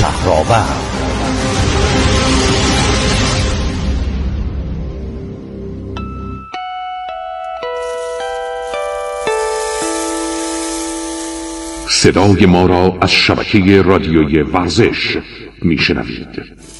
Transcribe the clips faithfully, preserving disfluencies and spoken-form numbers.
شهرآورد. صدای ما را از شبکه رادیویی ورزش میشنوید.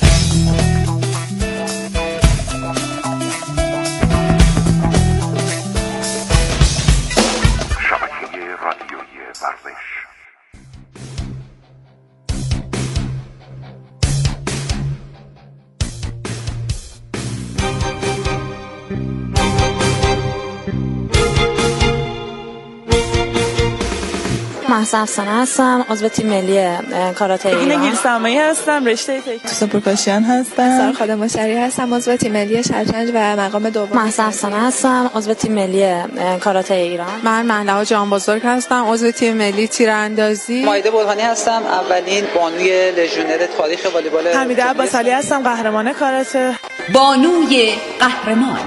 مهسا افسانه هستم، عضو تیم ملی کاراته ایران. نگیر سمایی هستم، رشته تکنیک پرکاشن هستم. سار خالد مشتری هستم، عضو تیم ملی شطرنج و مقام دوم. مهسا افسانه هستم، عضو تیم ملی کاراته ایران. من مهلا جان بزرگ هستم، عضو تیم ملی تیراندازی. مایده برهانی هستم، اولین بانوی لژیونر تاریخ والیبال. حمیده عباسعلی هستم، قهرمان کاراته. بانوی قهرمان.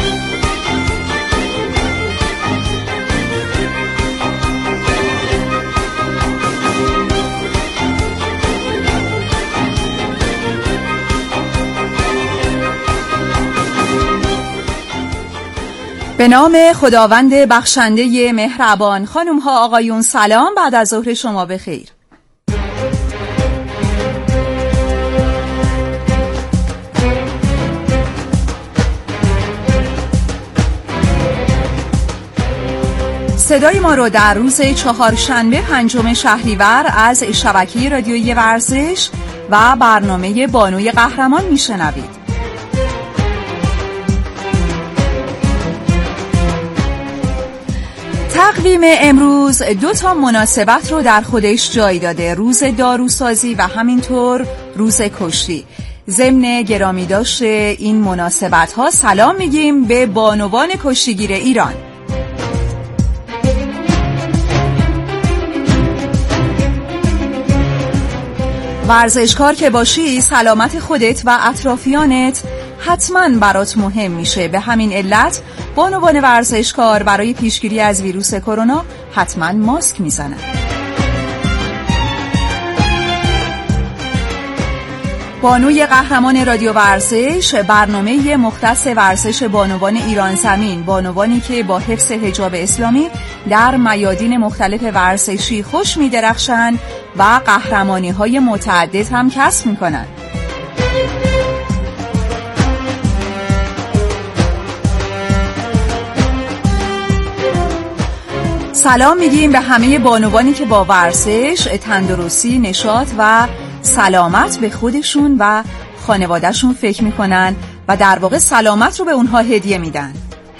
به نام خداوند بخشنده مهربان. خانم ها آقایون سلام، بعد از ظهر شما بخیر. صدای ما رو در روز چهارشنبه پنجم شهریور از شبکه رادیویی ورزش و برنامه بانوی قهرمان میشنوید. تقویم امروز دو تا مناسبت رو در خودش جای داده، روز داروسازی و همینطور روز کشتی. ضمن گرامی داشته این مناسبت ها سلام میگیم به بانوان کشتیگیر ایران. ورزشکار که باشی سلامت خودت و اطرافیانت حتما برات مهم میشه. به همین علت بانوان ورزشکار برای پیشگیری از ویروس کرونا حتما ماسک میزنن. بانوی قهرمان رادیو ورزش برنامه مختص ورزش بانوان ایران زمین، بانوانی که با حفظ حجاب اسلامی در میادین مختلف ورزشی خوش می‌درخشند و قهرمانی‌های متعدد هم کسب می‌کنند. سلام میگیم به همه بانوانی که با ورزش، تندرستی، نشاط و سلامت به خودشون و خانوادهشون فکر میکنن و در واقع سلامت رو به اونها هدیه میدن.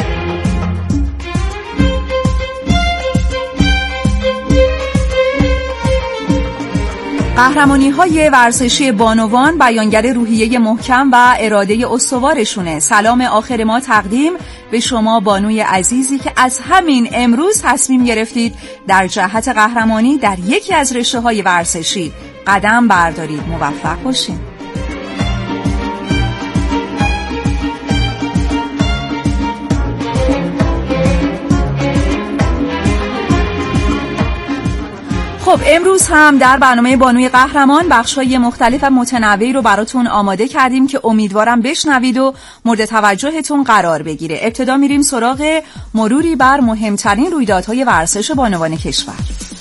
قهرمانی‌های ورزشی بانوان بیانگر روحیه محکم و اراده استوارشونه. سلام آخر ما تقدیم به شما بانوی عزیزی که از همین امروز تصمیم گرفتید در جهت قهرمانی در یکی از رشته‌های ورزشی قدم بردارید. موفق باشید. خب امروز هم در برنامه بانوی قهرمان بخش‌های مختلف و متنوعی رو براتون آماده کردیم که امیدوارم بشنوید و مورد توجهتون قرار بگیره. ابتدا میریم سراغ مروری بر مهمترین رویدادهای ورزش بانوان کشور.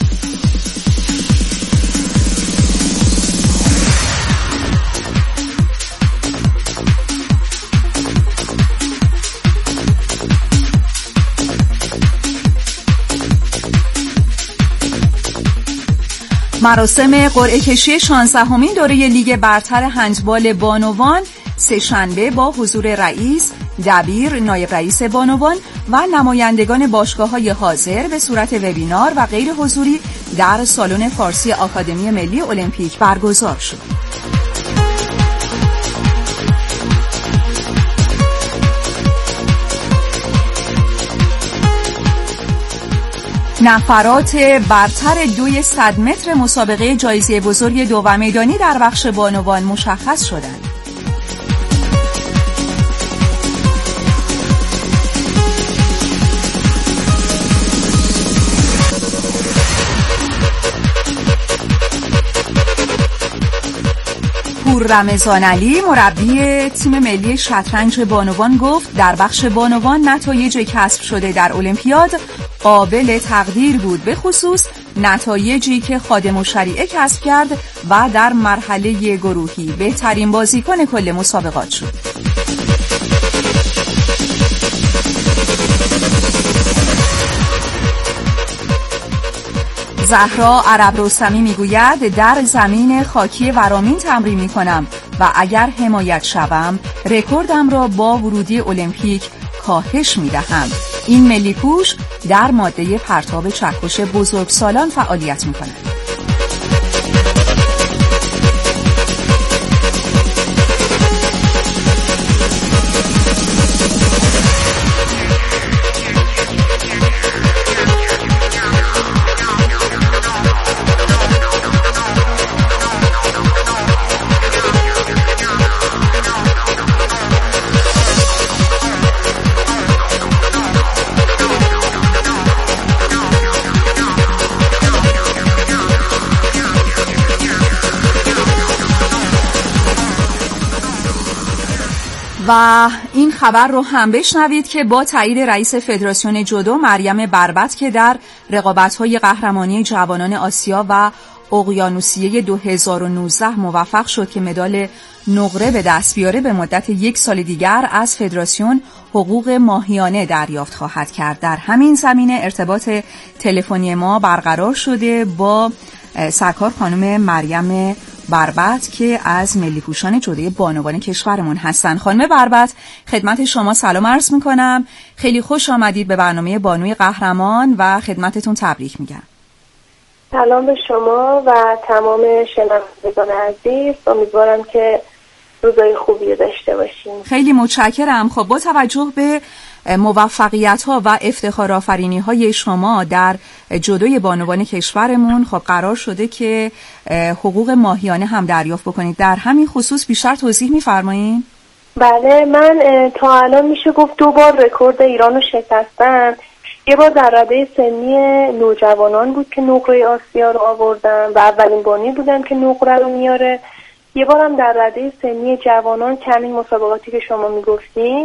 مراسم قرعه کشی شانزدهمین دوره لیگ برتر هندبال بانوان سه شنبه با حضور رئیس، دبیر، نایب رئیس بانوان و نمایندگان باشگاه‌های حاضر به صورت وبینار و غیر حضوری در سالن فارسی آکادمی ملی المپیک برگزار شد. نفرات برتر دوی صد متر مسابقه جایزه بزرگ دو میدانی در بخش بانوان مشخص شدند. پور رمضان علی مربی تیم ملی شطرنج بانوان گفت در بخش بانوان نتایج کسب شده در المپیاد قابل تقدیر بود، به خصوص نتایجی که خادم الشریعه کسب کرد و در مرحله گروهی بهترین بازیکن کل مسابقات شد. زهرا عرب رستمی میگوید در زمین خاکی ورامین تمرین میکنم و اگر حمایت شوم رکوردم را با ورودی المپیک کاهش میدهم. این ملی پوش در ماده پرتاب چکش بزرگسالان فعالیت میکند. و این خبر رو هم بشنوید که با تایید رئیس فدراسیون جودو مریم بربط که در رقابت‌های قهرمانی جوانان آسیا و اقیانوسیه دو هزار و نوزده موفق شد که مدال نقره به دست بیاره، به مدت یک سال دیگر از فدراسیون حقوق ماهیانه دریافت خواهد کرد. در همین زمینه ارتباط تلفنی ما برقرار شده با سرکار خانم مریم بربط که از ملی پوشان جودوی بانوان کشورمون هستن. خانم بربط، خدمت شما سلام عرض میکنم. خیلی خوش آمدید به برنامه بانوی قهرمان و خدمتتون تبریک میگم. سلام به شما و تمام شنوندگان عزیز، امیدوارم که روزای خوبی داشته باشیم. خیلی متشکرم. خب با توجه به موفقیت ها و افتخار آفرینی های شما در جودوی بانوان کشورمون خب قرار شده که حقوق ماهیانه هم دریافت بکنید. در همین خصوص بیشتر توضیح می‌فرمایید؟ بله، من تا الان میشه گفت دو بار رکورد ایران رو شکستم. یه بار در رده سنی نوجوانان بود که نقره آسیا رو آوردم و اولین بانی بودم که نقره رو میاره. یه بارم در رده سنی جوانان که همین مسابقاتی که شما میگفتین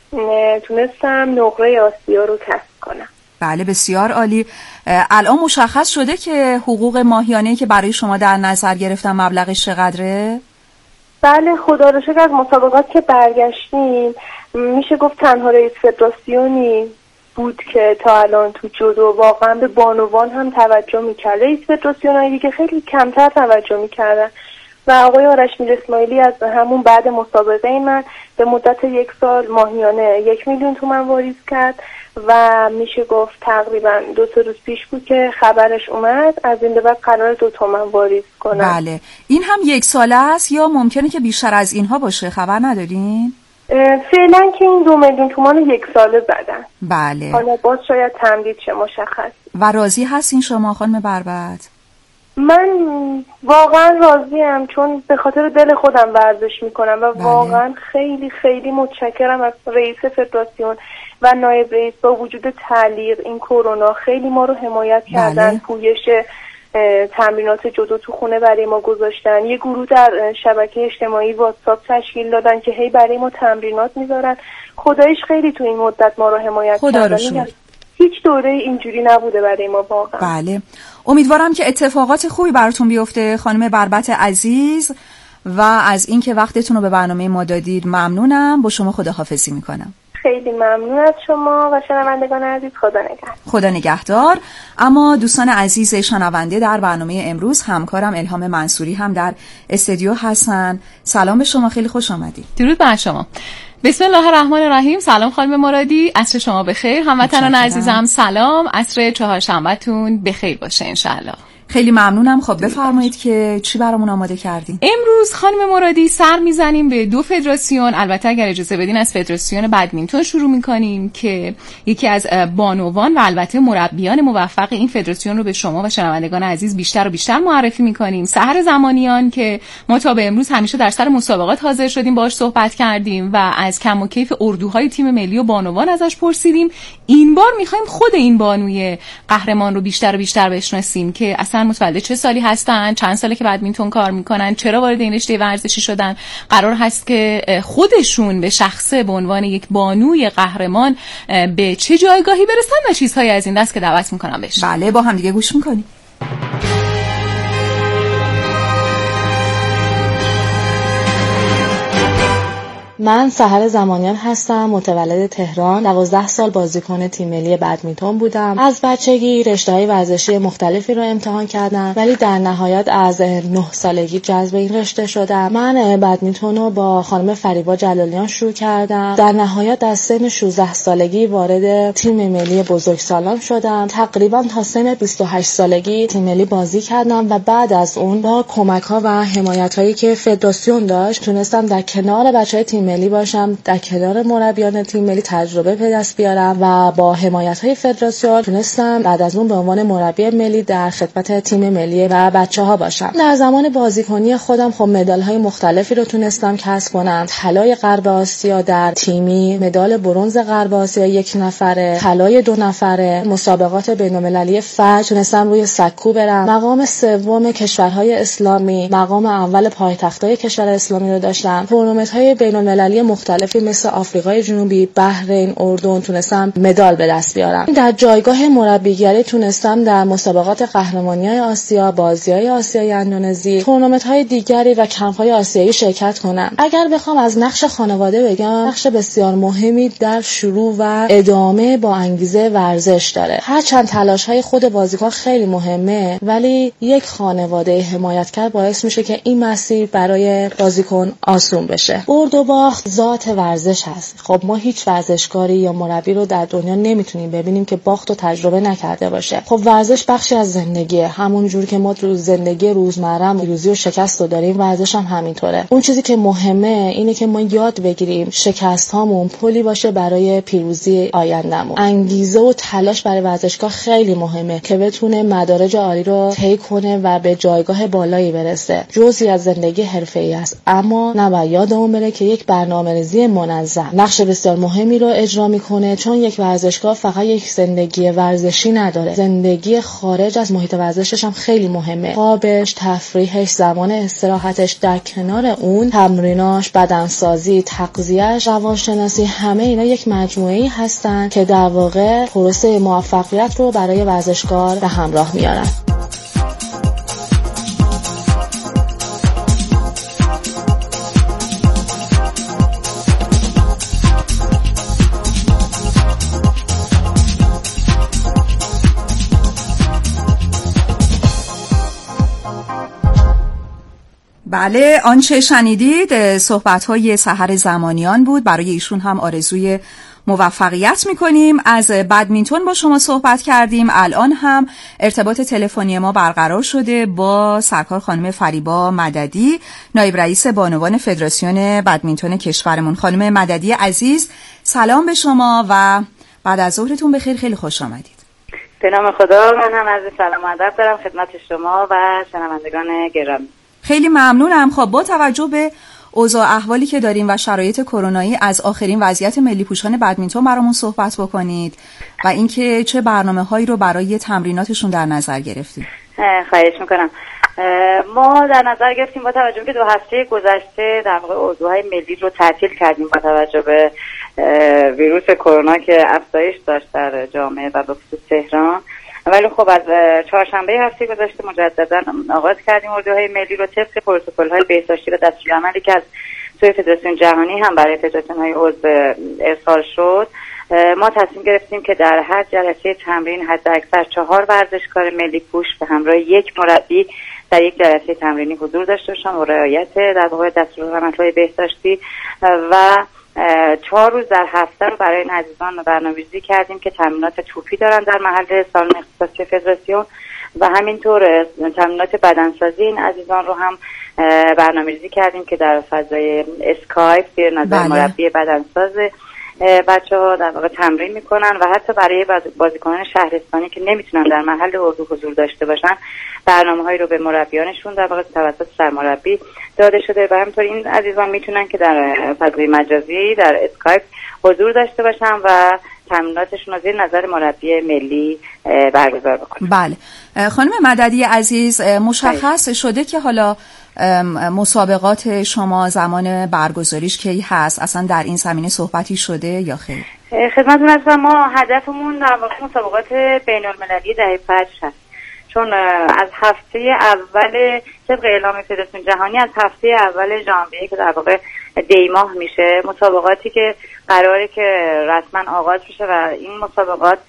تونستم نقره آسیا رو کسب کنم. بله، بسیار عالی. الان مشخص شده که حقوق ماهیانه‌ای که برای شما در نظر گرفتم مبلغش چقدره؟ بله، خدا رو شکر از مسابقات که برگشتیم میشه گفت تنها رئیس فدراسیونی بود که تا الان تو جودو واقعا به بانوان هم توجه میکرد. رئیس فدراسیونایی دیگه خیلی کمتر توجه میکردن و آقای آرش میر اسماعیلی از همون بعد مسابقه من به مدت یک سال ماهیانه یک میلیون تومان واریز کرد و میشه گفت تقریبا دو تا روز پیش بود که خبرش اومد از این به بعد قرار دو تومان واریز کنم. بله، این هم یک ساله است یا ممکنه که بیشتر از اینها باشه؟ خبر ندارین؟ فعلا که این دو میلیون تومان یک ساله زدن. بله. حالا باز شاید تمدید شه، مشخص. و راضی هستین شما خانم بربط؟ من واقعا راضیم، چون به خاطر دل خودم ورزش میکنم و بله. واقعا خیلی خیلی متشکرم از رئیس فدراسیون و نایب رئیس. با وجود تعلیق این کرونا خیلی ما رو حمایت کردن. بله. پویش تمرینات جودو تو خونه برای ما گذاشتن. یه گروه در شبکه اجتماعی واتساپ تشکیل دادن که هی برای ما تمرینات میذارن. خدایش خیلی تو این مدت ما رو حمایت کردن. هیچ دوره اینجوری نبوده برای ما واقعا. بله، امیدوارم که اتفاقات خوبی براتون بیفته خانم بربط عزیز و از اینکه وقتتون رو به برنامه ما دادید ممنونم. با شما خداحافظی میکنم. خیلی ممنون از شما و شنوندگان عزیز. خدا نگهدار. خدا نگهدار. اما دوستان عزیز شنونده، در برنامه امروز همکارم الهام منصوری هم در استودیو هستن. سلام به شما، خیلی خوش آمدید. درود بر شما. بسم الله الرحمن الرحیم. سلام خانم مرادی، عصر شما بخیر. هموطنان عزیزم سلام، عصر چهارشنبهتون بخیر باشه انشالله. خیلی ممنونم. خب بفرمایید که چی برامون آماده کردین؟ امروز خانم مرادی سر میزنیم به دو فدراسیون. البته اگر اجازه بدین از فدراسیون بدمینتون شروع میکنیم که یکی از بانوان و البته مربیان موفق این فدراسیون رو به شما و شنوندگان عزیز بیشتر و بیشتر معرفی میکنیم. سحر زمانیان که ما تا به امروز همیشه در سر مسابقات حاضر شدیم باهاش صحبت کردیم و از کم و کیف اردوهای تیم ملی و بانوان ازش پرسیدیم. این بار میخوایم خود این بانوی قهرمان رو بیشتر و بیشتر بشناسیم که اصلا هستن، متولد چه سالی هستن، چند ساله که بدمینتون کار میکنن، چرا وارد این رشته ورزشی شدن، قرار هست که خودشون به شخصه به عنوان یک بانوی قهرمان به چه جایگاهی برسن و چیزهای از این دست که دعوت میکنم بهش. بله با هم دیگه گوش میکنیم. من سحر زمانیان هستم، متولد تهران. دوازده سال بازیکن تیم ملی بدمینتون بودم. از بچگی رشته‌های ورزشی مختلفی رو امتحان کردم ولی در نهایت از نه سالگی جذب این رشته شدم. من بدمینتون رو با خانم فریبا جلالیان شروع کردم. در نهایت از سن شانزده سالگی وارد تیم ملی بزرگسالان شدم. تقریبا تا سن بیست و هشت سالگی تیم ملی بازی کردم و بعد از اون با کمک‌ها و حمایت‌هایی که فدراسیون داشت تونستم در کنار بچه‌های تیم ملی باشم، در کنار مربیان تیم ملی تجربه به دست بیارم و با حمایت‌های فدراسیون تونستم بعد از اون به عنوان مربی ملی در خدمت تیم ملی و بچه‌ها باشم. در زمان بازیکنی خودم خب مدال‌های مختلفی رو تونستم کسب کنم. طلای غرب آسیا در تیمی، مدال برنز غرب آسیا یک نفره، طلای دو نفره، مسابقات بین‌المللی فرد تونستم روی سکو برم. مقام سوم کشورهای اسلامی، مقام اول پایتخت‌های کشور اسلامی رو داشتم. تورنمنت‌های بین‌المللی ملی مختلفی مثل آفریقای جنوبی، بحرین، اردن تونستم مدال به دست بیارم. در جایگاه مربیگری تونستم در مسابقات قهرمانی‌های آسیا، بازی‌های آسیای اندونزی، تورنمنت‌های دیگری و کمپ‌های آسیایی شرکت کنم. اگر بخوام از نقش خانواده بگم، نقش بسیار مهمی در شروع و ادامه با انگیزه ورزش داره. هرچند تلاش‌های خود بازیکن خیلی مهمه ولی یک خانواده حمایتگر باعث میشه که این مسیر برای بازیکن آسون بشه. برد و باخت ذات ورزش هست. خب ما هیچ ورزشکاری یا مربی رو در دنیا نمیتونیم ببینیم که باخت و تجربه نکرده باشه. خب ورزش بخشی از زندگیه. همون جور که ما تو زندگی روزمره پیروزی و شکست رو داریم، ورزش هم همینطوره. اون چیزی که مهمه اینه که ما یاد بگیریم شکست هامون پلی باشه برای پیروزی آیندهمون. انگیزه و تلاش برای ورزشکار خیلی مهمه که بتونه مدارج عالی رو طی کنه و به جایگاه بالایی برسه. جزئی از زندگی حرفه‌ای است، اما نباید یادمون بره که یک برنامه‌ریزی منظم نقش بسیار مهمی رو اجرا میکنه، چون یک ورزشکار فقط یک زندگی ورزشی نداره، زندگی خارج از محیط ورزشش هم خیلی مهمه. خوابش، تفریحش، زمان استراحتش، در کنار اون تمریناش، بدنسازی، تغذیه‌اش، روانشناسی، همه اینا یک مجموعه‌ای هستن که در واقع پروسه موفقیت رو برای ورزشکار به همراه میارن. بله، آنچه شنیدید صحبت‌های سحر زمانیان بود. برای ایشون هم آرزوی موفقیت می‌کنیم. از بدمینتون با شما صحبت کردیم. الان هم ارتباط تلفنی ما برقرار شده با سرکار خانم فریبا مددی، نایب رئیس بانوان فدراسیون بدمینتون کشورمون. خانم مددی عزیز، سلام به شما و بعد از ظهرتون بخیر. خیلی خوش آمدید. به نام خدا. من هم از سلام و ادب دارم خدمت شما و شنوندگان گرامی. خیلی ممنونم. خب با توجه به اوضاع احوالی که داریم و شرایط کرونایی، از آخرین وضعیت ملی پوشان بدمینتون برامون صحبت بکنید و اینکه چه برنامه‌هایی رو برای تمریناتشون در نظر گرفتید. خواهش میکنم. ما در نظر گرفتیم با توجه به دو هفته گذشته در واقع اوضاع ملی رو تعطیل کردیم با توجه به ویروس کرونا که افزایش داشت در جامعه و به خصوص تهران. ولی خب از چهارشنبه هفته گذشته مجددا آغاز کردیم اردوهای ملی رو طبق پروتکل‌های بهداشتی و دستورالعملی که از سوی فدراسیون جهانی هم برای فدراسیون‌های عضو ارسال شد. ما تصمیم گرفتیم که در هر جلسه تمرین حداکثر چهار ورزشکار ملی پوش به همراه یک مربی در یک جلسه تمرینی حضور داشته باشن و رعایت در واقع دستورالعمل‌های بهداشتی و چهار روز در هفته رو برای این عزیزان برنامه‌ریزی کردیم که تمرینات توپی دارن در محل سالن اختصاصی فدراسیون و همینطور تمرینات بدنسازی این عزیزان رو هم برنامه‌ریزی کردیم که در فضای اسکایپ زیر نظر بله. مربی بدنساز بچه‌ها در واقع تمرین میکنن و حتی برای بازیکنان شهرستانی که نمیتونن در محل اردو حضور داشته باشن برنامه‌هایی رو به مربیانشون در واقع توسط سرمربی داده شده و همینطور این عزیزان میتونن که در فضای مجازی در اسکایپ حضور داشته باشن و تمریناتشون رو زیر نظر مربی ملی برگزار بکنن. بله خانم مددی عزیز، مشخص شده که حالا مسابقات شما زمان برگزاریش کی هست؟ اصلا در این زمینه صحبتی شده یا خیر؟ خدمتتون هستم. ما هدفمون در واقع مسابقات بین المللی دهه فجر هست، چون از هفته اول طبق اعلام فدراسیون جهانی از هفته اول ژانویه که در واقع دی ماه میشه مسابقاتی که قراره که رسما آغاز بشه و این مسابقات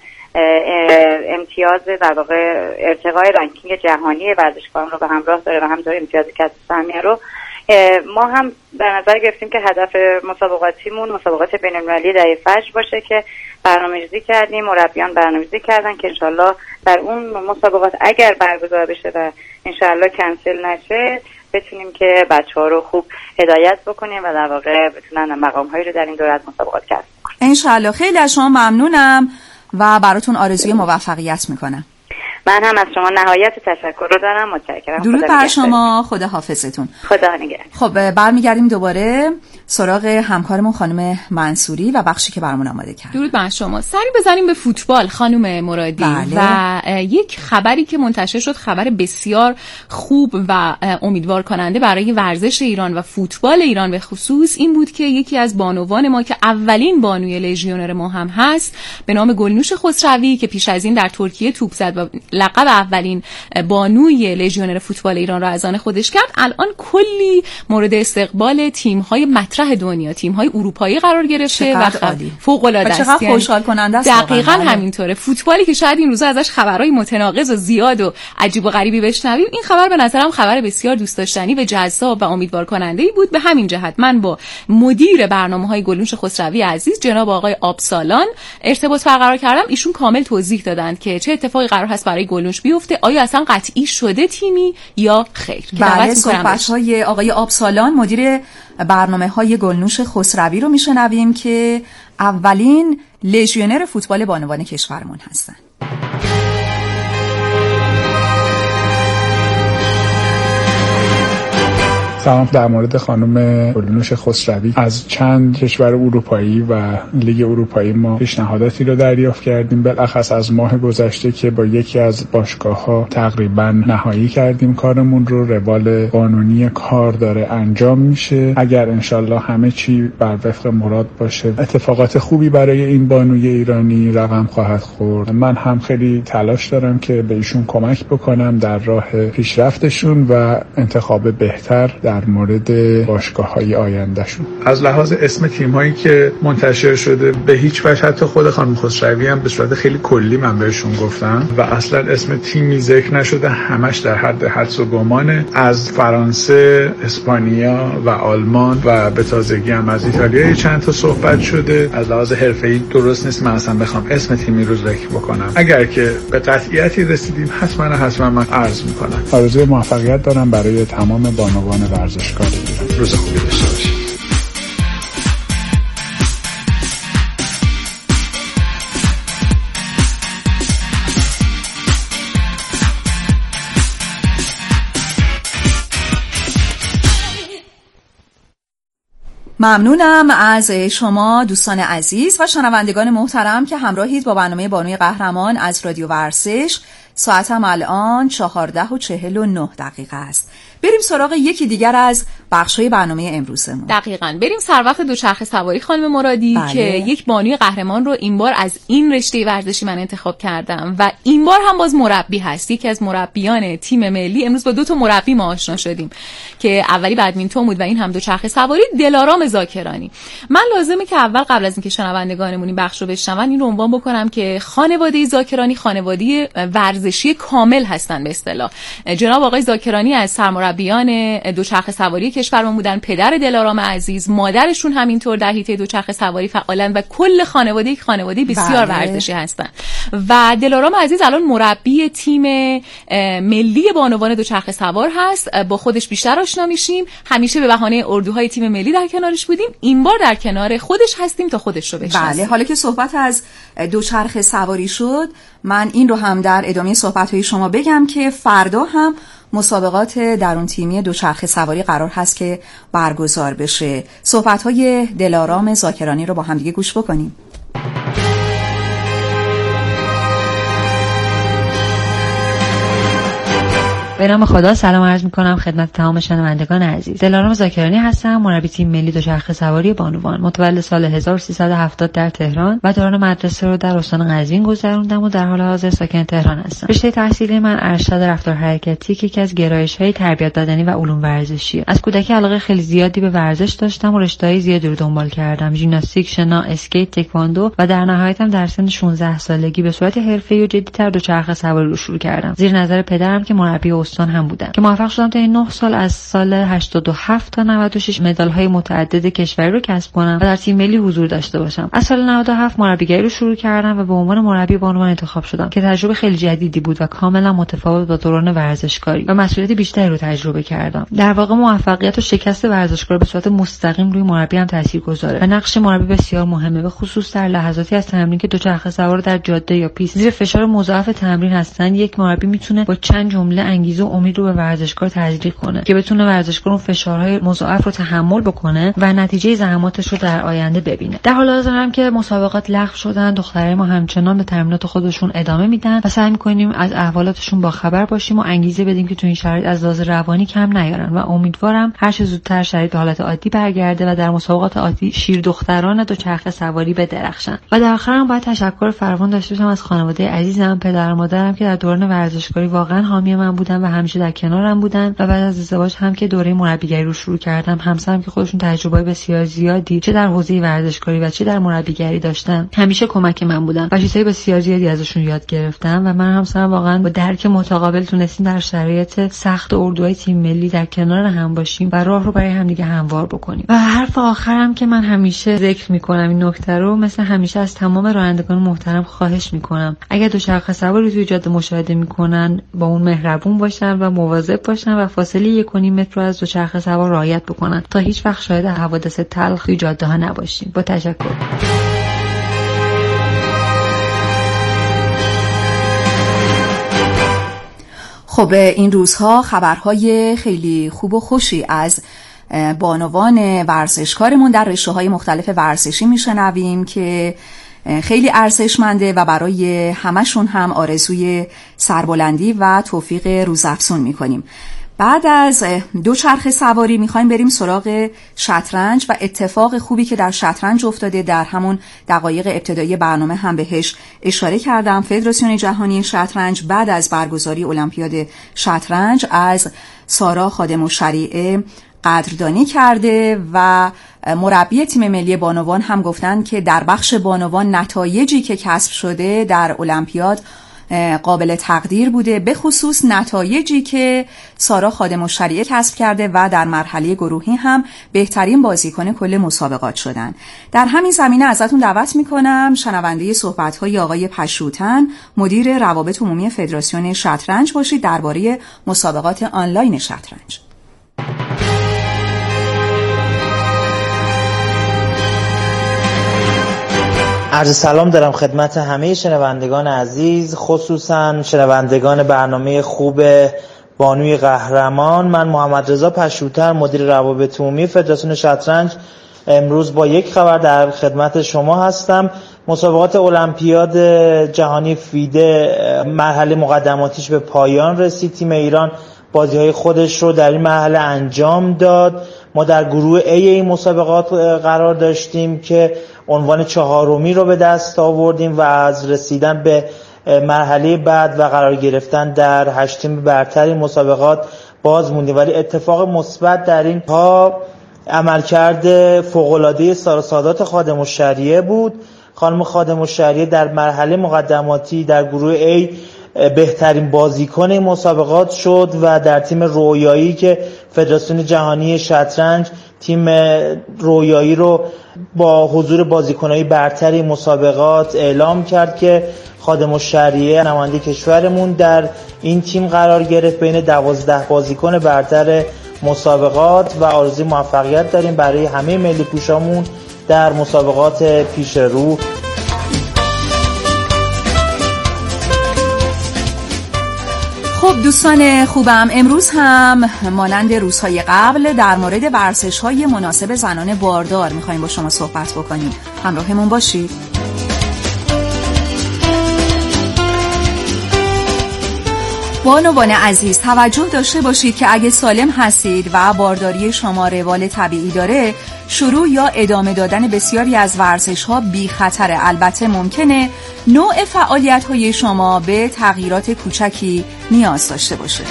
امتیاز در واقع ارتقای رنکینگ جهانی ورزشکاران رو به همراه داره و همینطور امتیاز کسب سهمیه رو ما هم در نظر گرفتیم که هدف مسابقاتیمون مسابقات بین‌المللی دهه فجر باشه که برنامه‌ریزی کردیم، مربیان برنامه‌ریزی کردن که انشالله در اون مسابقات اگر برگزار بشه و انشالله کنسل نشه بتونیم که بچه‌ها رو خوب هدایت بکنیم و در واقع بتونن مقام‌هایی رو در این دوره از مسابقات کسب کنن. انشالله. خیلی از شما ممنونم و براتون آرزوی موفقیت میکنم. من هم از شما نهایت تشکر رو دارم. متشکرم. درود بر شما. خدا حافظتون. خدا نگهدار. خب برمیگردیم دوباره سراغ همکارمون خانم منصوری و بخشی که برامون آماده کرد. درود بر شما. سری بزنیم به فوتبال خانم مرادی. بله. و یک خبری که منتشر شد، خبر بسیار خوب و امیدوار کننده برای ورزش ایران و فوتبال ایران به خصوص این بود که یکی از بانوان ما که اولین بانوی لژیونر ما هم هست به نام گلنوش خسروی که پیش از این در ترکیه توپ زد و لقب اولین بانوی لژیونر فوتبال ایران را از آن خودش کرد، الان کلی مورد استقبال تیم‌های مطرح دنیا، تیم‌های اروپایی قرار گرفته و فوق‌العاده است. چقدر خوشحال کننده است. دقیقاً همینطوره. فوتبالی که شاید این روزا ازش خبرهای متناقض و زیاد و عجیب و غریبی بشنویم، این خبر به نظرم خبر بسیار دوست داشتنی و جذاب و امیدوار کننده‌ای بود. به همین جهت من با مدیر برنامه‌های گلنوش خسروی عزیز جناب آقای آبسالان ارتباط برقرار کردم. ایشون کامل توضیح دادند که چه اتفاقی قرار هست برای گلنوش بیفته، آیا اصلا قطعی شده تیمی یا خیر. بله، صحبت‌های آقای آبسالان مدیر برنامه‌های گلنوش خسروی رو میشنویم که اولین لژیونر فوتبال بانوان کشورمون هستن. سلام. در مورد خانم گلنوش خسروی از چند کشور اروپایی و لیگ اروپایی ما پیشنهاداتی رو دریافت کردیم، بالاخص از ماه گذشته که با یکی از باشگاه‌ها تقریبا نهایی کردیم کارمون رو. روال قانونی کار داره انجام میشه. اگر انشالله همه چی بر وفق مراد باشه اتفاقات خوبی برای این بانوی ایرانی رقم خواهد خورد. من هم خیلی تلاش دارم که به ایشون کمک بکنم در راه پیشرفتشون و انتخاب بهتر در مورد باشگاه‌های آیندهشون. از لحاظ اسم تیم‌هایی که منتشر شده به هیچ وجه، حتی خود خانم خسروی هم به صورت خیلی کلی من بهشون گفتم و اصلا اسم تیمی ذکر نشده، همش در حد حدس و گمانه. از فرانسه، اسپانیا و آلمان و به تازگی هم از ایتالیا چند تا صحبت شده. از لحاظ حرفه‌ای درست نیست من اصلا بخوام اسم تیمی رو ذکر بکنم. اگر که به قطعیتی رسیدیم حتما حتما من عرض می‌کنم. آرزوی موفقیت دارم برای تمام بانوان ورزشکار ایران. روز خوبی داشته باشید. ممنونم از شما دوستان عزیز و شنوندگان محترم که همراهید با برنامه بانوی قهرمان از رادیو ورزش. ساعتم الان چهارده و چهل و نه دقیقه است. بریم سراغ یکی دیگر از بخش‌های برنامه امروزمون. دقیقاً بریم سر وقت دوچرخه سواری خانم مرادی. بله. که یک بانوی قهرمان رو این بار از این رشته ورزشی من انتخاب کردم و این بار هم باز مربی هست. یکی از مربیان تیم ملی. امروز با دو تا مربی ما آشنا شدیم که اولی بدمینتون بود و این هم دوچرخه سواری، دلارام زاکرانی. من لازمه که اول قبل از اینکه شنوندگانمون این بخش رو بشنون این رو عنوان بکنم که خانواده زاکرانی خانواده ورزشی کامل هستن به اصطلاح. جناب آقای زاکرانی از سرمربیان دوچرخه سواری کشورمون بودن، پدر دلارام عزیز، مادرشون همینطور در حیطه دوچرخه سواری فعالن و کل خانواده یک خانواده بسیار بله. ورزشی هستن و دلارام عزیز الان مربی تیم ملی بانوان دوچرخه سوار هست. با خودش بیشتر آشنا میشیم. همیشه به بهانه اردوهای تیم ملی در کنارش بودیم، این بار در کنار خودش هستیم تا خودش رو بشناسیم. بله، حالا که صحبت از دوچرخه سواری شد، من این رو هم در ادامه صحبت‌های شما بگم که فردا هم مسابقات درون تیمی دوچرخه سواری قرار هست که برگزار بشه. صحبت‌های دلارام زاکرانی رو با هم دیگه گوش بکنیم. به نام خدا سلام عرض می‌کنم خدمت تمام شنوندگان عزیز. دلارام زاکرانی هستم، مربی تیم ملی دوچرخه سواری بانوان. متولد سال هزار و سیصد و هفتاد در تهران و دوران مدرسه رو در استان قزوین گذروندم و در حال حاضر ساکن تهران هستم. رشته تحصیلی من ارشد رفتار حرکتی که یکی از گرایش‌های تربیت بدنی و علوم ورزشیه. از کودکی علاقه خیلی زیادی به ورزش داشتم و رشته‌های زیادی رو دنبال کردم: ژیمناستیک، شنا، اسکیت، تکواندو و در نهایت هم در سن شانزده سالگی به صورت حرفه‌ای و جدی‌تر دوچرخه سواری رو شروع کردم. زیر نظر پدرم که مربی استان هم بودن که موفق شدم تا این نه سال از سال هشتاد و هفت تا نود و شش مدال‌های متعدد کشوری رو کسب کنم و در تیم ملی حضور داشته باشم. از سال نود و هفت مربیگری رو شروع کردم و به عنوان مربی بانوان انتخاب شدم که تجربه خیلی جدیدی بود و کاملا متفاوت با دوران ورزشکاری و مسئولیت بیشتری رو تجربه کردم. در واقع موفقیت و شکست ورزشکار به صورت مستقیم روی مربی هم تاثیرگذاره و نقش مربی بسیار مهمه، به خصوص در لحظاتی از تمرین که دوچرخه سوار در جاده یا پیست زیر فشار مضاعف تمرین هستن. یک مربی میتونه با چند جمله انگیزه و امید رو به ورزشکار تزریق کنه که بتونه ورزشکار اون فشارهای مضاعف رو تحمل بکنه و نتیجه زحماتش رو در آینده ببینه. در حال حاضر هم که مسابقات لغو شدن، دخترای ما همچنان به تمرینات خودشون ادامه میدن و سعی می‌کنیم از احوالاتشون با خبر باشیم و انگیزه بدیم که تو این شرایط از لحاظ روانی کم نیارن و امیدوارم هر چه زودتر شرایط به حالت عادی برگرده و در مسابقات عادی شیر دختران دوچرخه سواری بدرخشن. و در آخر هم باید تشکر فراوان داشته باشم از خانواده عزیزم، پدر و مادرم که در دوران ورزشکاری واقعا حامی من بودن و همیشه در کنارم بودن و بعد از ازدواج هم که دوره مربیگری رو شروع کردم، همسرم که خودشون تجربه بسیار زیادی چه در حوزه ورزشکاری و چه در مربیگری داشتن، همیشه کمک من بودن و چیزهای بسیار زیادی ازشون یاد گرفتم و من همسرم واقعا با درک متقابل تونستیم در شرایط سخت اردوهای تیم ملی در کنار هم باشیم و راه رو برای همدیگه هموار بکنیم. و حرف آخرم که من همیشه ذکر میکنم این نکته رو، مثل همیشه از تمام رانندگان محترم خواهش میکنم اگر دوچرخه سواری توی جاده مشاهده میکنن با اون مهربون باشن و مواظب باشن و فاصله یک و نیم متر از دوچرخه سوار رعایت بکنن تا هیچ وقت شاهد حوادث تلخ توی جاده ها نباشیم. با تشکر. خب این روزها خبرهای خیلی خوب و خوشی از بانوان ورزشکارمون در رشته‌های مختلف ورزشی میشنویم که خیلی ارزشمنده و برای همشون هم آرزوی سربلندی و توفیق روزافزون میکنیم. بعد از دوچرخه سواری میخوایم بریم سراغ شطرنج و اتفاق خوبی که در شطرنج افتاده. در همون دقایق ابتدایی برنامه هم بهش اشاره کردم. فدراسیون جهانی شطرنج بعد از برگزاری المپیاد شطرنج از سارا خادم الشریعه قدردانی کرده و مربی تیم ملی بانوان هم گفتن که در بخش بانوان نتایجی که کسب شده در المپیاد قابل تقدیر بوده، به خصوص نتایجی که سارا خادم الشریعه کسب کرده و در مرحله گروهی هم بهترین بازیکن کل مسابقات شدن. در همین زمینه ازتون دعوت میکنم شنونده صحبت‌های آقای پشوتن، مدیر روابط عمومی فدراسیون شطرنج باشید درباره مسابقات آنلاین شطرنج. عرض سلام دارم خدمت همه شنوندگان عزیز، خصوصا شنوندگان برنامه خوب بانوی قهرمان. من محمد رضا پشوتن، مدیر روابط عمومی فدراسیون شطرنج، امروز با یک خبر در خدمت شما هستم. مسابقات المپیاد جهانی فیده مرحله مقدماتیش به پایان رسید. تیم ایران بازی‌های خودش رو در این مرحله انجام داد. ما در گروه A این مسابقات قرار داشتیم که عنوان چهارمی رو به دست آوردیم و از رسیدن به مرحله بعد و قرار گرفتن در هشت تیم برتر این مسابقات باز موندیم. ولی اتفاق مثبت در این ها عملکرد فوق‌العاده سارا سادات خادم الشریعه بود. خانم خادم الشریعه در مرحله مقدماتی در گروه A بهترین بازیکن مسابقات شد و در تیم رویایی که فدراسیون جهانی شطرنج تیم رویایی رو با حضور بازیکن‌های برتر مسابقات اعلام کرد که خادم الشریعه نماینده کشورمون در این تیم قرار گرفت بین دوازده بازیکن برتر مسابقات و آرزوی موفقیت داریم برای همه ملی پوشامون در مسابقات پیش رو. خب دوستان خوبم، امروز هم مانند روزهای قبل در مورد ورزش‌های مناسب زنان باردار می‌خوایم با شما صحبت بکنیم. همراهمون باشید. بانوان عزیز توجه داشته باشید که اگه سالم هستید و بارداری شما روال طبیعی داره، شروع یا ادامه دادن بسیاری از ورزش‌ها بی خطره. البته ممکنه نوع فعالیت‌های شما به تغییرات کوچکی نیاز داشته باشه.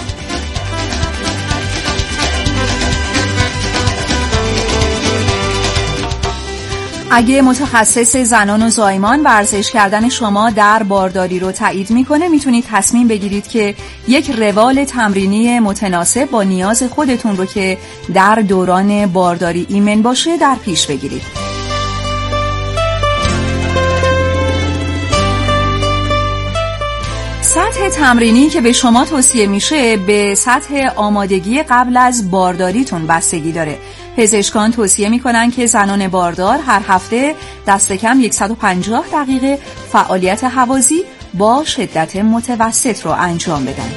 اگه متخصص زنان و زایمان ورزش کردن شما در بارداری رو تایید میکنه، میتونید تصمیم بگیرید که یک روال تمرینی متناسب با نیاز خودتون رو که در دوران بارداری ایمن باشه در پیش بگیرید. سطح تمرینی که به شما توصیه میشه به سطح آمادگی قبل از بارداریتون بستگی داره. پزشکان توصیه میکنن که زنان باردار هر هفته دست کم صد و پنجاه دقیقه فعالیت هوازی با شدت متوسط رو انجام بدن.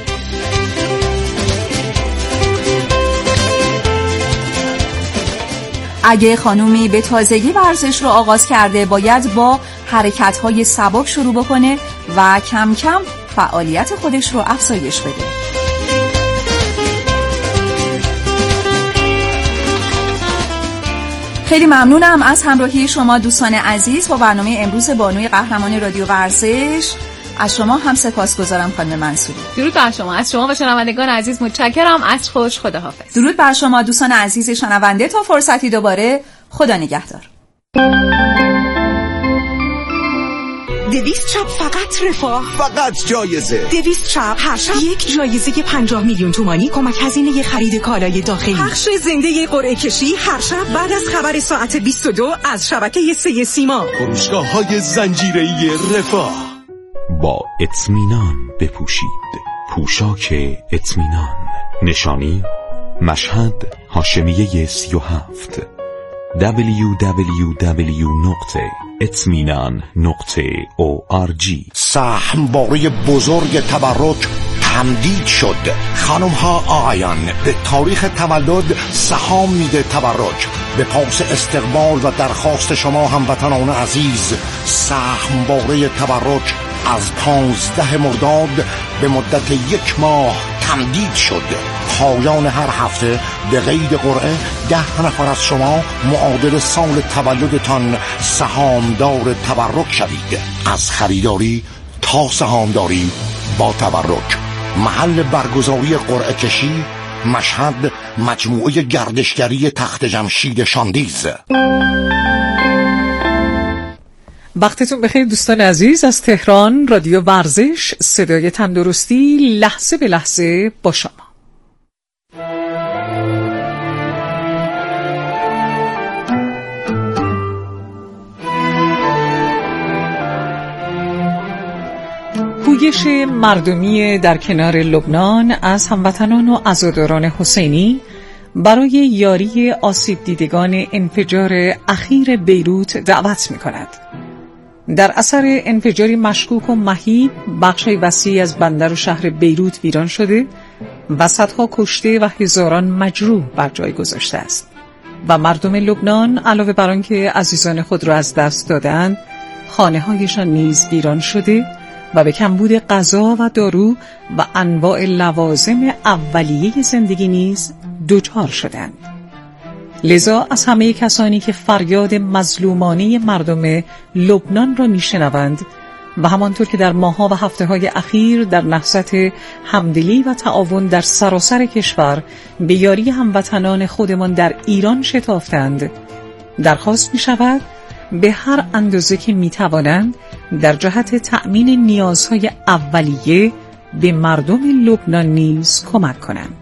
اگه خانومی به تازگی ورزش رو آغاز کرده، باید با حرکت‌های سبک شروع بکنه و کم کم فعالیت خودش رو افزایش بده. خیلی ممنونم از همراهی شما دوستان عزیز با برنامه امروز بانوی قهرمان رادیو ورزش. از شما هم سپاسگزارم خانم منصوری. درود بر شما. از شما و شنوندگان عزیز متشکرم. از خوش، خداحافظ. درود بر شما دوستان عزیز شنونده، تا فرصتی دوباره، خدا نگهدار. دویست چاپ فقط رفاه، فقط جایزه. دویست چاپ هر شب یک جایزه پنجاه میلیون تومانی کمک هزینه خرید کالای داخلی. پخش زنده قرعه کشی هر شب بعد از خبر ساعت بیست و دو از شبکه سه سیما. فروشگاه‌های زنجیره‌ای رفاه. با اطمینان بپوشید. پوشاک اطمینان. نشانی مشهد هاشمیه سی و هفت. دبلیو دبلیو دبلیو نقطه اطمینان نقطه او آر جی. سهمواره بزرگ تبرک تمدید شد. خانم ها آقایان، به تاریخ تولد سهام میده تبرک. به پاس استقبال و درخواست شما هموطنان عزیز، سهمواره تبرک از پانزده مرداد به مدت یک ماه تمدید شد. پایان هر هفته به قید قرعه ده نفر از شما معادل سال تولدتان سهامدار تبرک شوید. از خریداری تا سهامداری با تبرک. محل برگزاری قرعه کشی مشهد، مجموعه گردشگری تخت جمشید شاندیز. وقتتون بخیر دوستان عزیز. از تهران رادیو ورزش، صدای تندرستی، لحظه به لحظه با شما. پویش مردمی در کنار لبنان از هموطنان و عزاداران حسینی برای یاری آسیب دیدگان انفجار اخیر بیروت دعوت می کند. در اثر انفجاری مشکوک و مهیب، بخشی وسیعی از بندر و شهر بیروت ویران شده و صدها کشته و هزاران مجروح بر جای گذاشته است و مردم لبنان علاوه بر آنکه عزیزان خود را از دست دادند، خانه‌هایشان نیز ویران شده و به کمبود غذا و دارو و انواع لوازم اولیه زندگی نیز دچار شدند. لذا از همه کسانی که فریاد مظلومانه مردم لبنان را میشنوند و همانطور که در ماه‌ها و هفته‌های اخیر در نهضت همدلی و تعاون در سراسر کشور به یاری هموطنان خودمان در ایران شتافتند، درخواست می‌شود به هر اندازه که می‌توانند در جهت تأمین نیازهای اولیه به مردم لبنان نیز کمک کنند.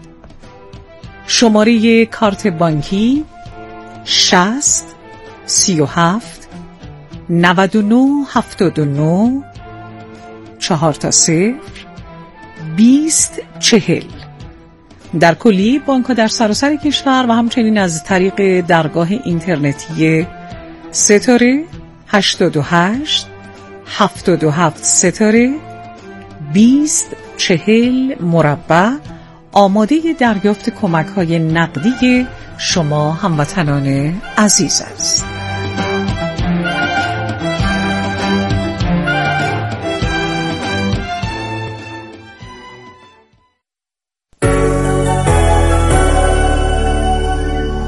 شماره کارت بانکی شصت سی و هفت نود و نه هفتاد و نه چهار تا صفر بیست چهل. در کلی بانک‌ها در سراسر کشور و همچنین از طریق درگاه اینترنتی ستاره هشتاد و هشت هفتاد و هفت ستاره بیست چهل مربع آماده دریافت کمک‌های نقدی شما هموطنان عزیز است.